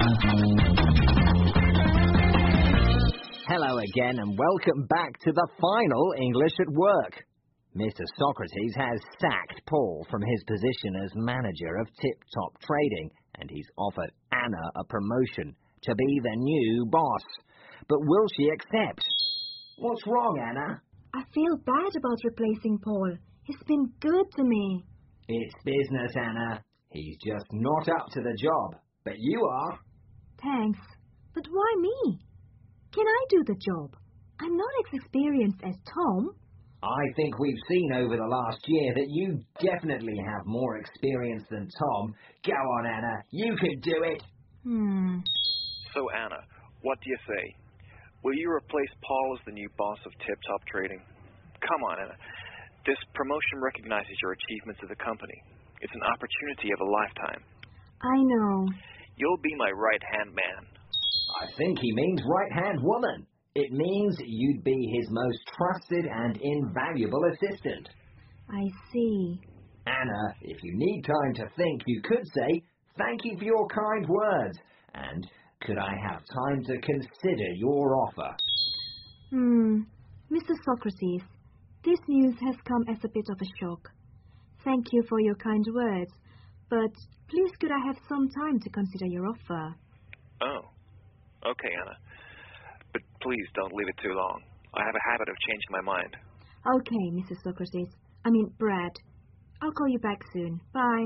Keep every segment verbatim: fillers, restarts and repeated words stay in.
Hello again and welcome back to the final English at Work. Mister Socrates has sacked Paul from his position as manager of Tip Top Trading, and he's offered Anna a promotion to be the new boss. But will she accept? What's wrong, Anna? I feel bad about replacing Paul. He's been good to me. It's business, Anna. He's just not up to the job. But you are. Thanks. But why me? Can I do the job? I'm not as experienced as Tom. I think we've seen over the last year that you definitely have more experience than Tom. Go on, Anna. You could do it. Hmm. So, Anna, what do you say? Will you replace Paul as the new boss of Tip Top Trading? Come on, Anna. This promotion recognizes your achievements as a company. It's an opportunity of a lifetime. I know. You'll be my right-hand man. I think he means right-hand woman. It means you'd be his most trusted and invaluable assistant. I see. Anna, if you need time to think, you could say, thank you for your kind words, and could I have time to consider your offer? Hmm. Mister Socrates, this news has come as a bit of a shock. Thank you for your kind words, but please could I have some time to consider your offer? Oh. Okay, Anna. But please don't leave it too long. I have a habit of changing my mind. Okay, Missus Socrates. I mean, Brad. I'll call you back soon. Bye.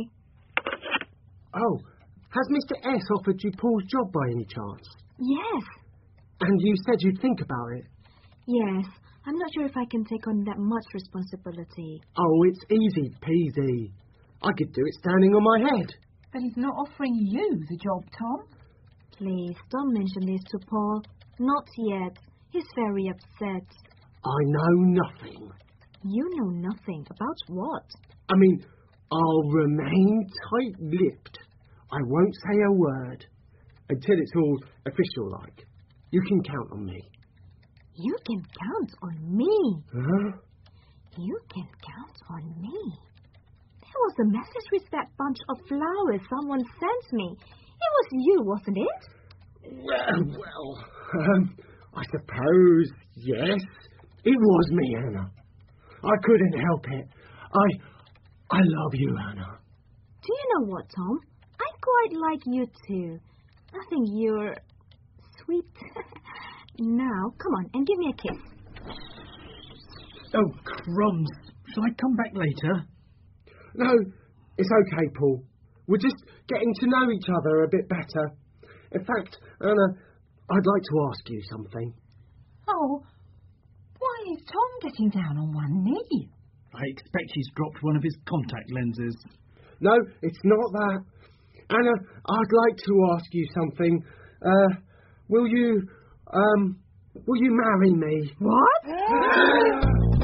Oh, has Mister S offered you Paul's job by any chance? Yes. And you said you'd think about it? Yes. I'm not sure if I can take on that much responsibility. Oh, it's easy peasy. I could do it standing on my head. But he's not offering you the job, Tom. Please, don't mention this to Paul. Not yet. He's very upset. I know nothing. You know nothing. About what? I mean, I'll remain tight-lipped. I won't say a word until it's all official-like. You can count on me. You can count on me? Huh? You can count on me? There was a message with that bunch of flowers someone sent me. It was you, wasn't it? Well, well, um, I suppose, yes. It was me, Anna. I couldn't help it. I, I love you, Anna. Do you know what, Tom? I quite like you too. I think you're sweet. Now, come on and give me a kiss. Oh, crumbs. Shall I come back later? No, it's okay, Paul. We're just getting to know each other a bit better. In fact, Anna, I'd like to ask you something. Oh, why is Tom getting down on one knee? I expect he's dropped one of his contact lenses. No, it's not that. Anna, I'd like to ask you something. Uh, will you, um, will you marry me? What?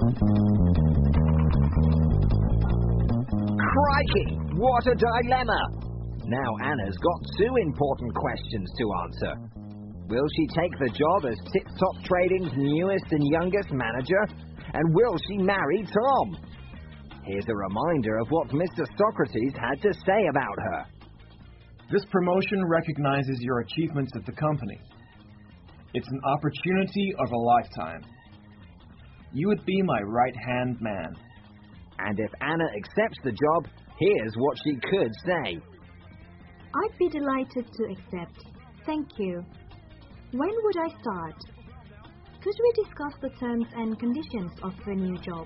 Crikey, what a dilemma! Now Anna's got two important questions to answer. Will she take the job as Tip Top Trading's newest and youngest manager? And will she marry Tom? Here's a reminder of what Mister Socrates had to say about her. This promotion recognizes your achievements at the company. It's an opportunity of a lifetime. You would be my right-hand man. And if Anna accepts the job, here's what she could say. I'd be delighted to accept. Thank you. When would I start? Could we discuss the terms and conditions of the new job?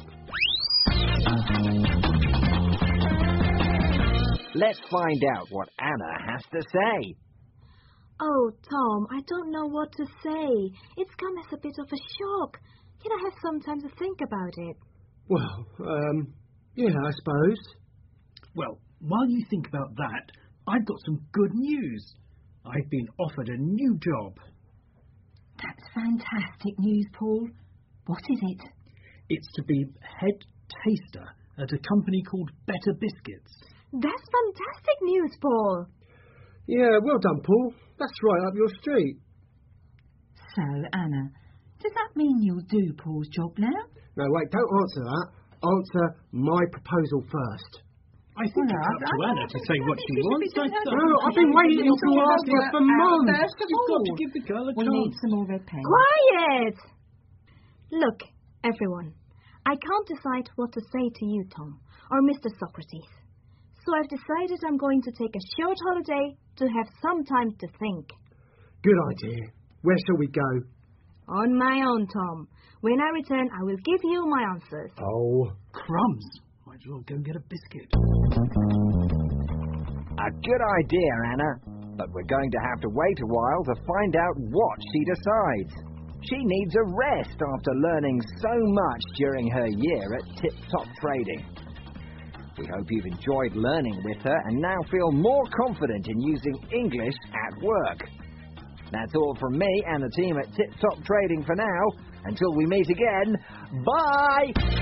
Let's find out what Anna has to say. Oh, Tom, I don't know what to say. It's come as a bit of a shock. Can I have some time to think about it? Well, um, yeah, I suppose. Well, while you think about that, I've got some good news. I've been offered a new job. That's fantastic news, Paul. What is it? It's to be head taster at a company called Better Biscuits. That's fantastic news, Paul. Yeah, well done, Paul. That's right up your street. So, Anna, does that mean you'll do Paul's job now? No, wait, don't answer that. Answer my proposal first. I think Well, it's up to I- Anna to say what she I think wants. we should I be- thought- No, I've been waiting to ask her for months. First of You've got all, to give the girl a we chance. need some more red pens. Quiet! Look, everyone, I can't decide what to say to you, Tom, or Mister Socrates. So I've decided I'm going to take a short holiday to have some time to think. Good idea. Where shall we go? On my own, Tom. When I return, I will give you my answers. Oh, Crumbs. Might as well go and get a biscuit. A good idea, Anna. But we're going to have to wait a while to find out what she decides. She needs a rest after learning so much during her year at Tip Top Trading. We hope you've enjoyed learning with her and now feel more confident in using English at work. That's all from me and the team at Tip Top Trading for now. Until we meet again, bye!